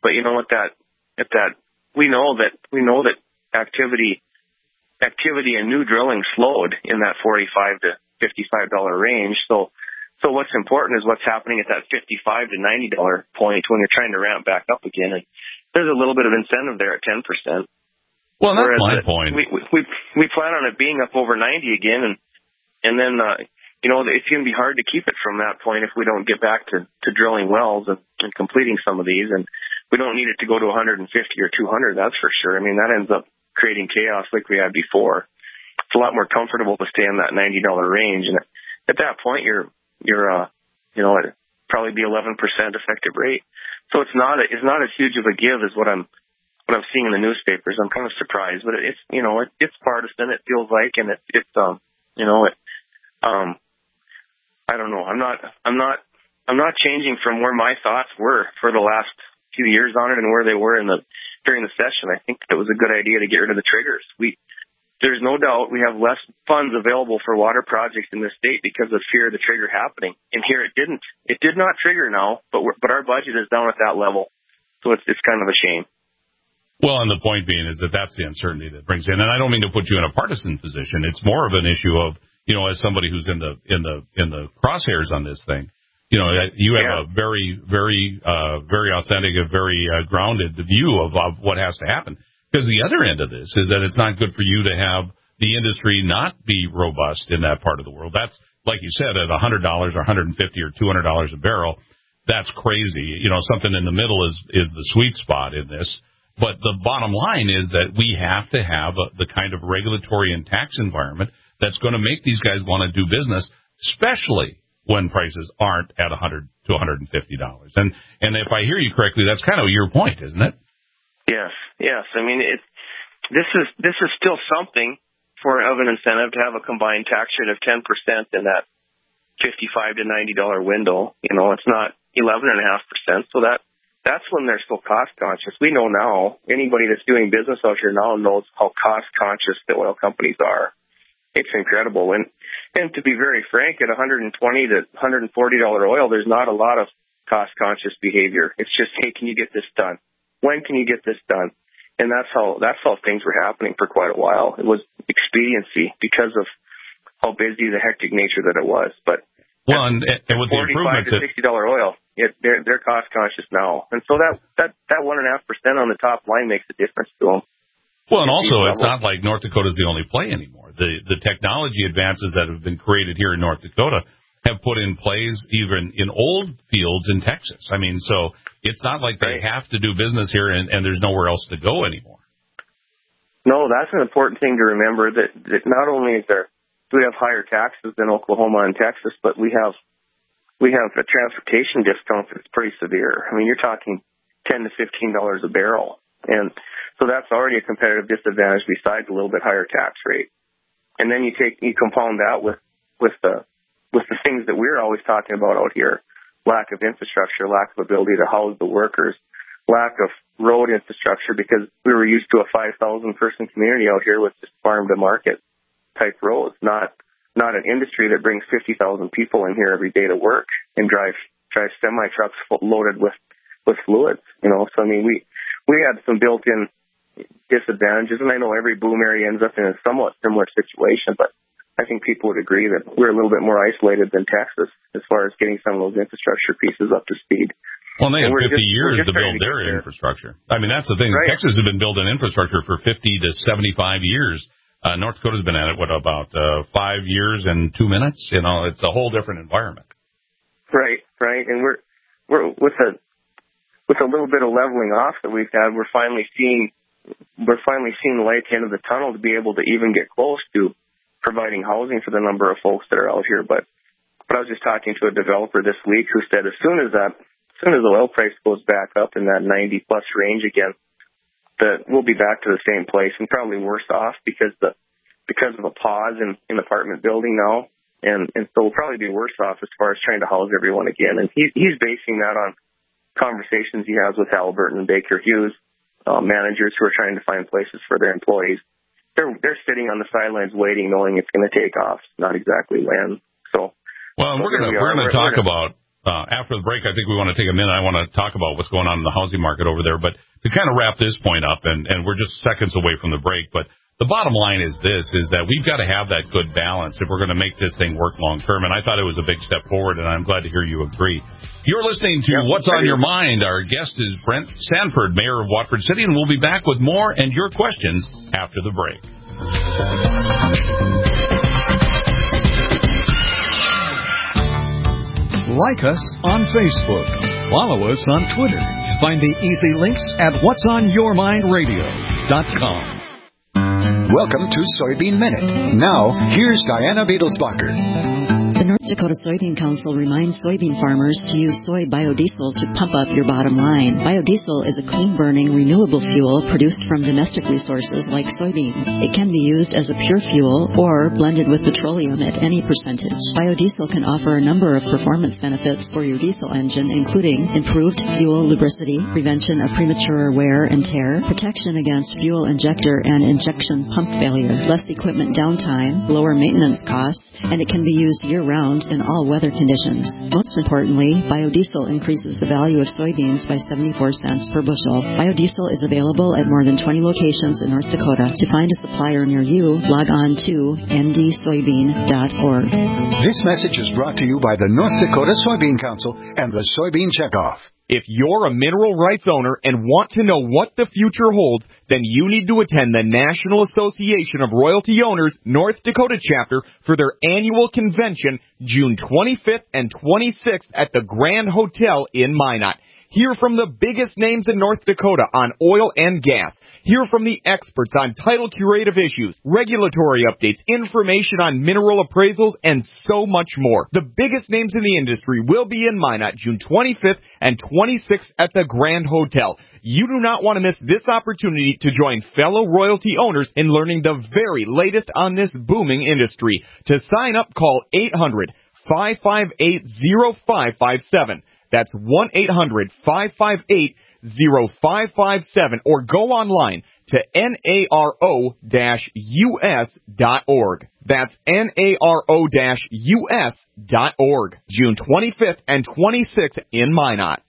we know that activity and new drilling slowed in that $45 to $55 range. So what's important is what's happening at that $55 to $90 point when you're trying to ramp back up again. And there's a little bit of incentive there at 10%. Well, that's my point. We plan on it being up over 90 again, and then it's going to be hard to keep it from that point if we don't get back to drilling wells and completing some of these, and we don't need it to go to 150 or 200. That's for sure. I mean, that ends up creating chaos like we had before. It's a lot more comfortable to stay in that $90 range, and at that point, you're it'd probably be 11% effective rate. So it's not as huge of a give as what I'm seeing in the newspapers. I'm kind of surprised, but it's partisan. It feels like, and I don't know. I'm not changing from where my thoughts were for the last few years on it and where they were during the session, I think it was a good idea to get rid of the triggers. There's no doubt we have less funds available for water projects in the state because of fear of the trigger happening. And here it didn't. It did not trigger now, but our budget is down at that level. So it's kind of a shame. Well, and the point being is that that's the uncertainty that brings in. And I don't mean to put you in a partisan position. It's more of an issue of, as somebody who's in the crosshairs on this thing, you have a very, very, very authentic, a very grounded view of what has to happen. Because the other end of this is that it's not good for you to have the industry not be robust in that part of the world. That's, like you said, at $100 or $150 or $200 a barrel, that's crazy. Something in the middle is the sweet spot in this. But the bottom line is that we have to have the kind of regulatory and tax environment that's going to make these guys want to do business, especially when prices aren't at $100 to $150. And if I hear you correctly, that's kind of your point, isn't it? Yes. I mean, this is still something of an incentive to have a combined tax rate of 10% in that $55 to $90 window. It's not 11.5%. So that's when they're still cost conscious. We know now, anybody that's doing business out here now knows how cost conscious the oil companies are. It's incredible. And to be very frank, at $120 to $140 oil, there's not a lot of cost conscious behavior. It's just, hey, can you get this done? When can you get this done? And that's how things were happening for quite a while. It was expediency because of how busy the hectic nature that it was. But and with the improvements $45 to $60 oil, they're cost conscious now, and so that 1.5% on the top line makes a difference to them. Well, and also it's not like North Dakota is the only play anymore. The technology advances that have been created here in North Dakota have put in plays even in old fields in Texas. I mean, so it's not like they have to do business here and there's nowhere else to go anymore. No, that's an important thing to remember, that not only do we have higher taxes than Oklahoma and Texas, but we have a transportation discount that's pretty severe. I mean, you're talking $10 to $15 a barrel. And so that's already a competitive disadvantage besides a little bit higher tax rate. And then you compound that with the things that we're always talking about out here: lack of infrastructure, lack of ability to house the workers, lack of road infrastructure, because we were used to a 5,000 person community out here with just farm to market type roads, not an industry that brings 50,000 people in here every day to work and drive semi trucks loaded with fluids. So I mean, we had some built-in disadvantages, and I know every boom area ends up in a somewhat similar situation, but I think people would agree that we're a little bit more isolated than Texas as far as getting some of those infrastructure pieces up to speed. Well, they had 50 years to build their infrastructure. I mean, that's the thing. Right. Texas has been building infrastructure for 50 to 75 years. North Dakota's been at it, about 5 years and 2 minutes? It's a whole different environment. Right. And we're with a little bit of leveling off that we've had, we're finally seeing the light at the end of the tunnel to be able to even get close to providing housing for the number of folks that are out here. But I was just talking to a developer this week who said as soon as the oil price goes back up in that 90 plus range again, that we'll be back to the same place and probably worse off because of a pause in apartment building now. And so we'll probably be worse off as far as trying to house everyone again. And he's basing that on conversations he has with Halliburton and Baker Hughes, managers who are trying to find places for their employees. They're sitting on the sidelines waiting, knowing it's going to take off, not exactly when. So, well, we're going to talk about after the break. I think we want to take a minute. I want to talk about what's going on in the housing market over there. But to kind of wrap this point up, and we're just seconds away from the break, but the bottom line is that we've got to have that good balance if we're going to make this thing work long term. And I thought it was a big step forward, and I'm glad to hear you agree. You're listening to What's on Your Mind. Our guest is Brent Sanford, Mayor of Watford City, and we'll be back with more and your questions after the break. Like us on Facebook. Follow us on Twitter. Find the easy links at whatsonyourmindradio.com. Welcome to Soybean Minute. Now, here's Diana Beadlesbacher. The North Dakota Soybean Council reminds soybean farmers to use soy biodiesel to pump up your bottom line. Biodiesel is a clean-burning, renewable fuel produced from domestic resources like soybeans. It can be used as a pure fuel or blended with petroleum at any percentage. Biodiesel can offer a number of performance benefits for your diesel engine, including improved fuel lubricity, prevention of premature wear and tear, protection against fuel injector and injection pump failure, less equipment downtime, lower maintenance costs, and it can be used year-round in all weather conditions. Most importantly, biodiesel increases the value of soybeans by 74 cents per bushel. Biodiesel is available at more than 20 locations in North Dakota. To find a supplier near you, log on to ndsoybean.org. This message is brought to you by the North Dakota Soybean Council and the Soybean Checkoff. If you're a mineral rights owner and want to know what the future holds, then you need to attend the National Association of Royalty Owners North Dakota chapter for their annual convention June 25th and 26th at the Grand Hotel in Minot. Hear from the biggest names in North Dakota on oil and gas. Hear from the experts on title curative issues, regulatory updates, information on mineral appraisals, and so much more. The biggest names in the industry will be in Minot June 25th and 26th at the Grand Hotel. You do not want to miss this opportunity to join fellow royalty owners in learning the very latest on this booming industry. To sign up, call 800-558-0557. That's 1-800-558-0557, or go online to naro-us.org. That's naro-us.org. June 25th and 26th in Minot.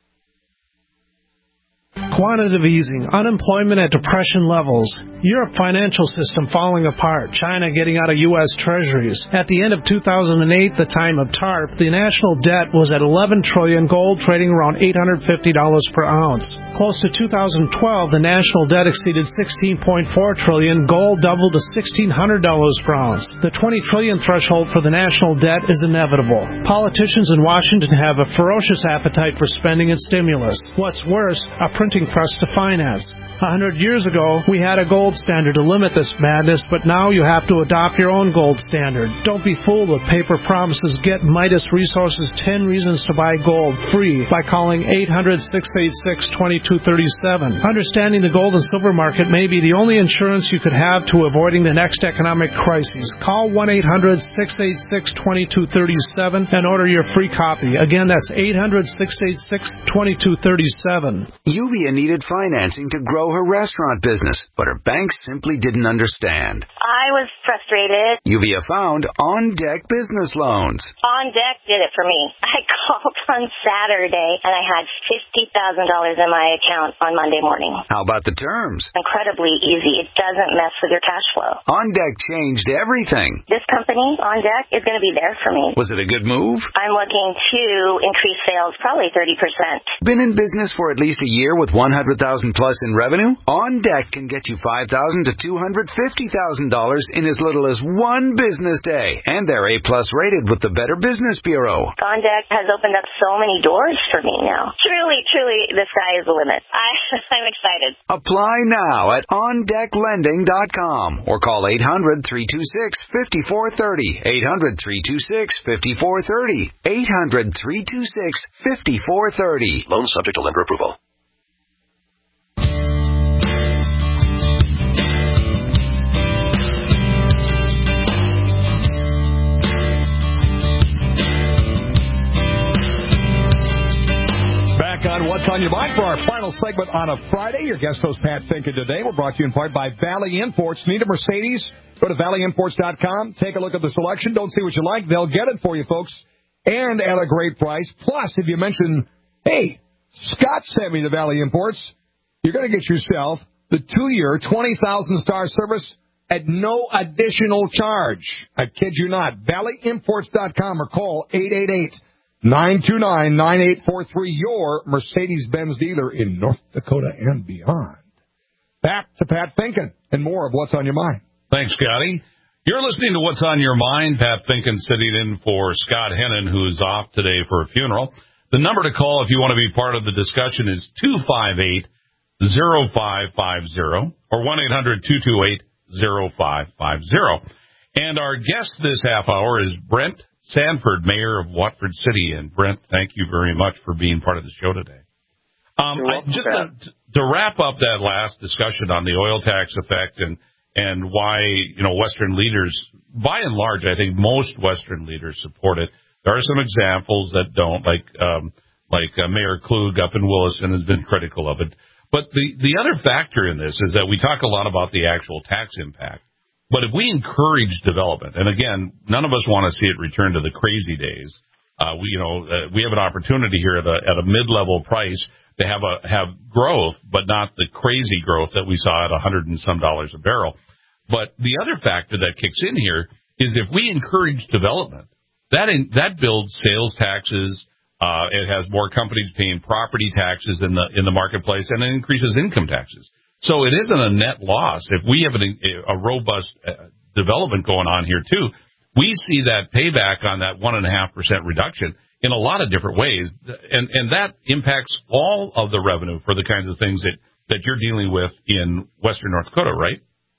Quantitative easing, unemployment at depression levels, Europe financial system falling apart, China getting out of U.S. treasuries. At the end of 2008, the time of TARP, the national debt was at $11 trillion, gold trading around $850 per ounce. Close to 2012, the national debt exceeded $16.4 trillion, gold doubled to $1,600 per ounce. The $20 trillion threshold for the national debt is inevitable. Politicians in Washington have a ferocious appetite for spending and stimulus. What's worse, a printing press to finance. 100 years ago, we had a gold standard to limit this madness, but now you have to adopt your own gold standard. Don't be fooled with paper promises. Get Midas Resources 10 Reasons to Buy Gold free by calling 800-686-2237. Understanding the gold and silver market may be the only insurance you could have to avoiding the next economic crisis. Call 1-800-686-2237 and order your free copy. Again, that's 800-686-2237. Yuvia needed financing to grow her restaurant business, but her banks simply didn't understand. I was frustrated. Yuvia found On Deck Business Loans. On Deck did it for me. I called on Saturday, and I had $50,000 in my account on Monday morning. How about the terms? Incredibly easy. It doesn't mess with your cash flow. On Deck changed everything. This company, On Deck, is going to be there for me. Was it a good move? I'm looking to increase sales probably 30%. Been in business for at least a year with $100,000 plus in revenue? On Deck can get you $5,000 to $250,000 in as little as one business day. And they're A-plus rated with the Better Business Bureau. On Deck has opened up so many doors for me now. Truly, the sky is the limit. I'm excited. Apply now at OnDeckLending.com or call 800-326-5430. 800-326-5430. 800-326-5430. Loan subject to lender approval. On What's on Your Mind for our final segment on a Friday. Your guest host, Pat Finken, today. We're brought to you in part by Valley Imports. Need a Mercedes? Go to valleyimports.com. Take a look at the selection. Don't see what you like. They'll get it for you, folks, and at a great price. Plus, if you mention, hey, Scott sent me to Valley Imports, you're going to get yourself the 2-year, 20,000-star service at no additional charge. I kid you not. Valleyimports.com or call 888-929-9843, your Mercedes-Benz dealer in North Dakota and beyond. Back to Pat Finken and more of What's on Your Mind. Thanks, Scotty. You're listening to What's on Your Mind. Pat Finken sitting in for Scott Hennon, who's off today for a funeral. The number to call if you want to be part of the discussion is 258-0550 or 1-800-228-0550. And our guest this half hour is Brent Sanford, Mayor of Watford City. And Brent, thank you very much for being part of the show today. Just to wrap up that last discussion on the oil tax effect and why, Western leaders, by and large, I think most Western leaders support it. There are some examples that don't, like Mayor Klug up in Williston has been critical of it. But the other factor in this is that we talk a lot about the actual tax impact. But if we encourage development, and again, none of us want to see it return to the crazy days. We have an opportunity here at a mid-level price to have growth, but not the crazy growth that we saw at $100 and some a barrel. But the other factor that kicks in here is if we encourage development, that builds sales taxes. It has more companies paying property taxes in the marketplace, and it increases income taxes. So it isn't a net loss. If we have a robust development going on here too, we see that payback on that 1.5% reduction in a lot of different ways, and that impacts all of the revenue for the kinds of things that you're dealing with in Western North Dakota, right?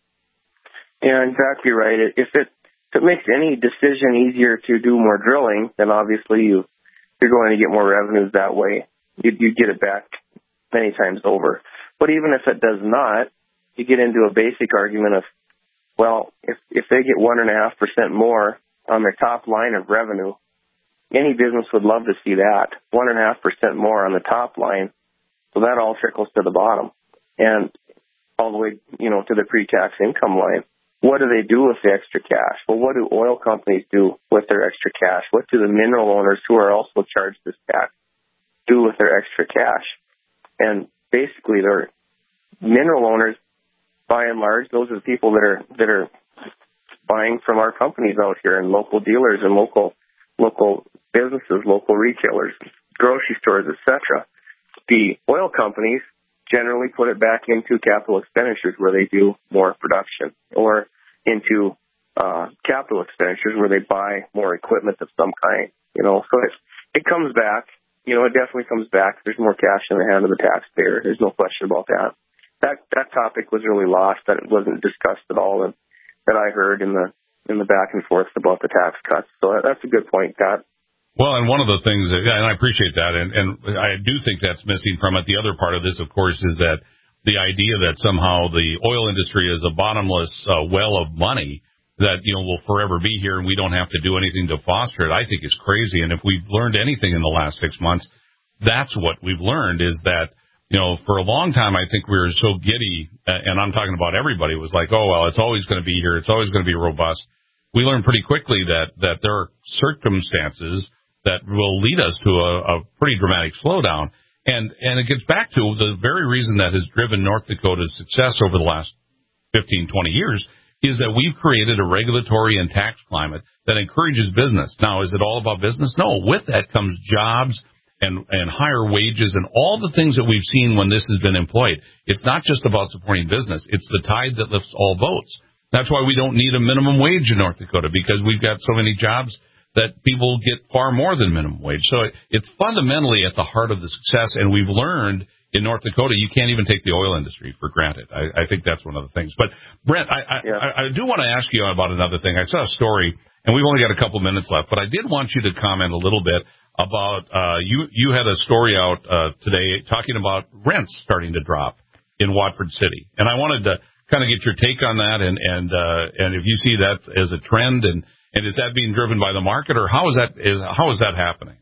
Yeah, exactly right. If it makes any decision easier to do more drilling, then obviously you're going to get more revenues that way. You get it back many times over. But even if it does not, you get into a basic argument of, well, if they get 1.5% more on their top line of revenue, any business would love to see that, 1.5% more on the top line. So that all trickles to the bottom and all the way, to the pre-tax income line. What do they do with the extra cash? Well, what do oil companies do with their extra cash? What do the mineral owners who are also charged this tax do with their extra cash? And basically, they're mineral owners, by and large, those are the people that are buying from our companies out here, and local dealers and local businesses, local retailers, grocery stores, etc. The oil companies generally put it back into capital expenditures where they do more production, or into capital expenditures where they buy more equipment of some kind. So it comes back. It definitely comes back. There's more cash in the hand of the taxpayer. There's no question about that. That topic was really lost. That it wasn't discussed at all, and that I heard in the back and forth about the tax cuts. So that's a good point, Pat. Well, and one of the things, and I appreciate that, and I do think that's missing from it. The other part of this, of course, is that the idea that somehow the oil industry is a bottomless well of money that, will forever be here and we don't have to do anything to foster it, I think is crazy. And if we've learned anything in the last 6 months, that's what we've learned, is that, for a long time, I think we were so giddy, and I'm talking about everybody, was like, oh, well, it's always going to be here. It's always going to be robust. We learned pretty quickly that there are circumstances that will lead us to a pretty dramatic slowdown. And it gets back to the very reason that has driven North Dakota's success over the last 15, 20 years is that we've created a regulatory and tax climate that encourages business. Now, is it all about business? No. With that comes jobs and higher wages and all the things that we've seen when this has been employed. It's not just about supporting business. It's the tide that lifts all boats. That's why we don't need a minimum wage in North Dakota, because we've got so many jobs that people get far more than minimum wage. So it's fundamentally at the heart of the success, and we've learned in North Dakota you can't even take the oil industry for granted. I think that's one of the things. But, Brent, I do want to ask you about another thing. I saw a story, and we've only got a couple minutes left, but I did want you to comment a little bit about you had a story out today talking about rents starting to drop in Watford City. And I wanted to kind of get your take on that, and if you see that as a trend, and is that being driven by the market, or how is that happening?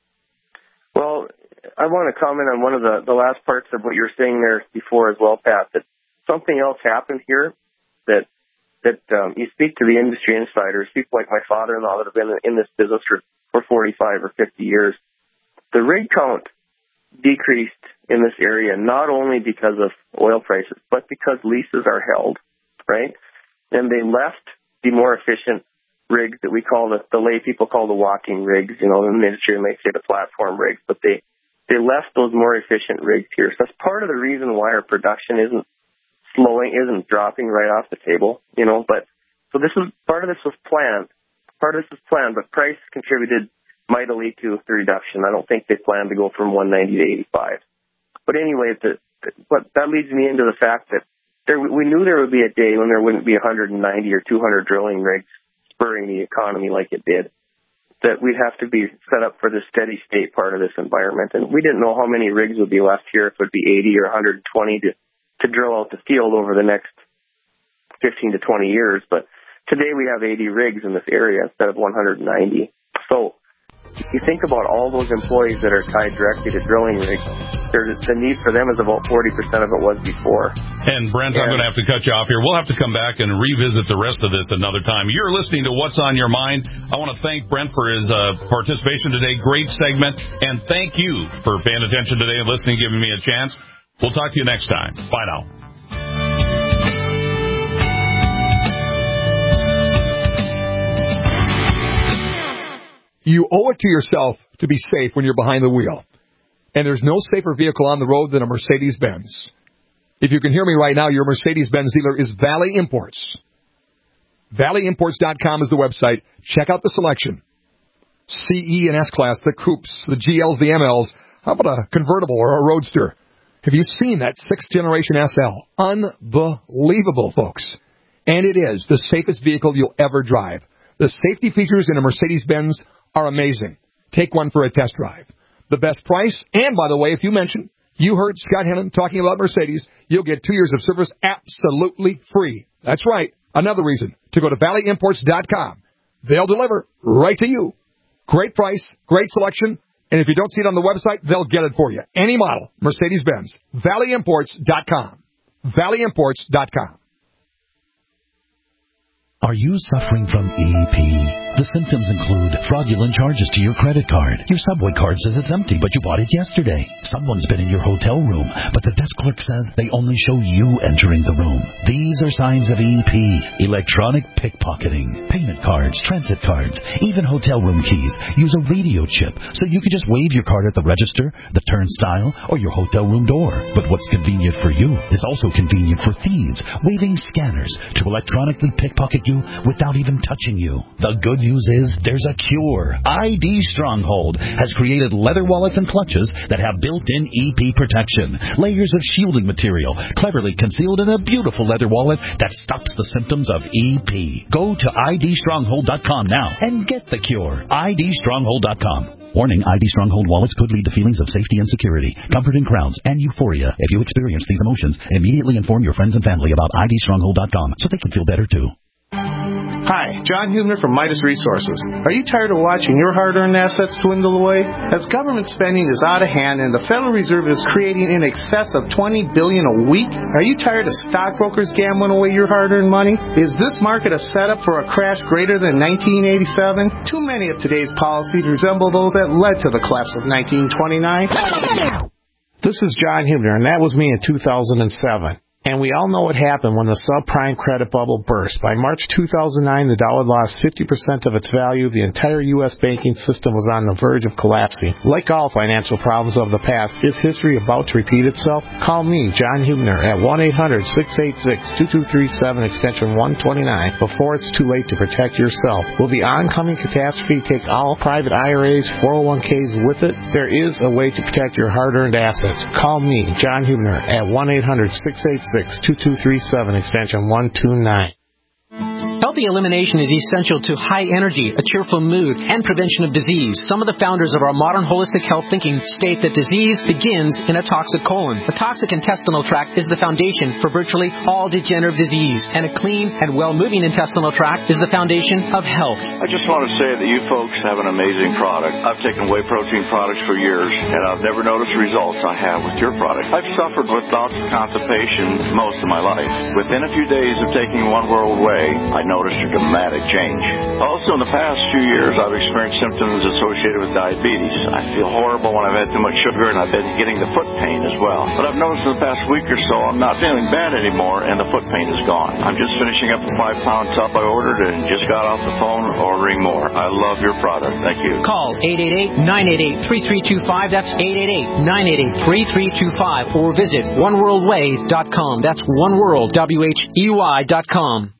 Well, I want to comment on one of the last parts of what you were saying there before as well, Pat, that something else happened here that you speak to the industry insiders, people like my father-in-law that have been in this business for 45 or 50 years. The rig count decreased in this area not only because of oil prices, but because leases are held, right? And they left the more efficient rigs that we call the lay people call the walking rigs, in the industry might say the platform rigs, but they left those more efficient rigs here. So that's part of the reason why our production isn't dropping right off the table, but so part of this was planned, but price contributed mightily to the reduction. I don't think they planned to go from 190 to 85. But anyway, but that leads me into the fact that we knew there would be a day when there wouldn't be 190 or 200 drilling rigs spurring the economy like it did. that we'd have to be set up for the steady state part of this environment. And we didn't know how many rigs would be left here, if it would be 80 or 120 to drill out the field over the next 15 to 20 years. But today we have 80 rigs in this area instead of 190. So you think about all those employees that are tied directly to drilling rigs, the need for them is about 40% of it was before. And Brent, I'm going to have to cut you off here. We'll have to come back and revisit the rest of this another time. You're listening to What's on Your Mind. I want to thank Brent for his participation today. Great segment. And thank you for paying attention today and listening, giving me a chance. We'll talk to you next time. Bye now. You owe it to yourself to be safe when you're behind the wheel. And there's no safer vehicle on the road than a Mercedes-Benz. If you can hear me right now, your Mercedes-Benz dealer is Valley Imports. ValleyImports.com is the website. Check out the selection. CE and S-Class, the coupes, the GLs, the MLs. How about a convertible or a roadster? Have you seen that 6th generation SL? Unbelievable, folks. And it is the safest vehicle you'll ever drive. The safety features in a Mercedes-Benz are amazing. Take one for a test drive. The best price, and by the way, if you mention you heard Scott Hennon talking about Mercedes, you'll get 2 years of service absolutely free. That's right. Another reason to go to ValleyImports.com. They'll deliver right to you. Great price, great selection, and if you don't see it on the website, they'll get it for you. Any model, Mercedes-Benz. ValleyImports.com. ValleyImports.com. Are you suffering from EP? The symptoms include fraudulent charges to your credit card. Your Subway card says it's empty, but you bought it yesterday. Someone's been in your hotel room, but the desk clerk says they only show you entering the room. These are signs of EP. Electronic pickpocketing. Payment cards, transit cards, even hotel room keys use a radio chip, so you can just wave your card at the register, the turnstile, or your hotel room door. But what's convenient for you is also convenient for thieves, waving scanners to electronically pickpocket you without even touching you. The good news is there's a cure. ID Stronghold has created leather wallets and clutches that have built-in EP protection. Layers of shielding material cleverly concealed in a beautiful leather wallet that stops the symptoms of EP. Go to IDStronghold.com now and get the cure. IDStronghold.com. Warning, ID Stronghold wallets could lead to feelings of safety and security, comfort in crowds, and euphoria. If you experience these emotions, immediately inform your friends and family about IDStronghold.com so they can feel better too. Hi, John Hubner from Midas Resources. Are you tired of watching your hard-earned assets dwindle away? As government spending is out of hand and the Federal Reserve is creating in excess of $20 billion a week, are you tired of stockbrokers gambling away your hard-earned money? Is this market a setup for a crash greater than 1987? Too many of today's policies resemble those that led to the collapse of 1929. This is John Hubner, and that was me in 2007. And we all know what happened when the subprime credit bubble burst. By March 2009, the dollar lost 50% of its value. The entire U.S. banking system was on the verge of collapsing. Like all financial problems of the past, is history about to repeat itself? Call me, John Hubner, at 1-800-686-2237, extension 129, before it's too late to protect yourself. Will the oncoming catastrophe take all private IRAs, 401ks with it? There is a way to protect your hard-earned assets. Call me, John Hubner, at 1-800-686-2237, extension 129. Healthy elimination is essential to high energy, a cheerful mood, and prevention of disease. Some of the founders of our modern holistic health thinking state that disease begins in a toxic colon. A toxic intestinal tract is the foundation for virtually all degenerative disease, and a clean and well-moving intestinal tract is the foundation of health. I just want to say that you folks have an amazing product. I've taken whey protein products for years, and I've never noticed the results I have with your product. I've suffered with bouts of constipation most of my life. Within a few days of taking One World Whey, I noticed a dramatic change. Also, in the past few years, I've experienced symptoms associated with diabetes. I feel horrible when I've had too much sugar, and I've been getting the foot pain as well. But I've noticed in the past week or so, I'm not feeling bad anymore, and the foot pain is gone. I'm just finishing up a 5-pound tub I ordered and just got off the phone ordering more. I love your product. Thank you. Call 888-988-3325. That's 888-988-3325. Or visit oneworldwhey.com. That's oneworldwhey.com.